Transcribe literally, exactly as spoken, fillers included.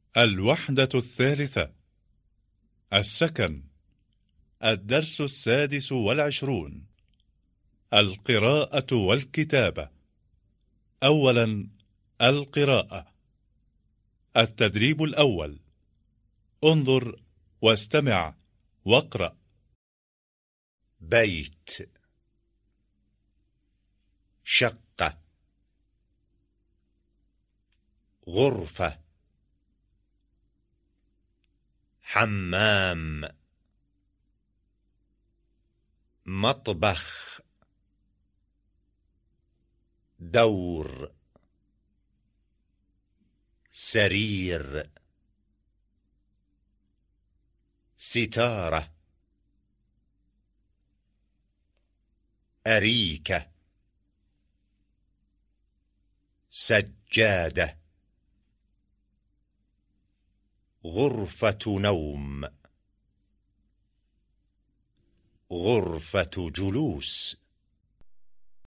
الوحدة الثالثة. السكن. الدرس السادس والعشرون. القراءة والكتابة. أولا، القراءة. التدريب الأول. انظر واستمع واقرأ. بيت، شقة، غرفة، حمام، مطبخ، دور، سرير، ستارة، أريكة، سجادة، غرفة نوم، غرفة جلوس.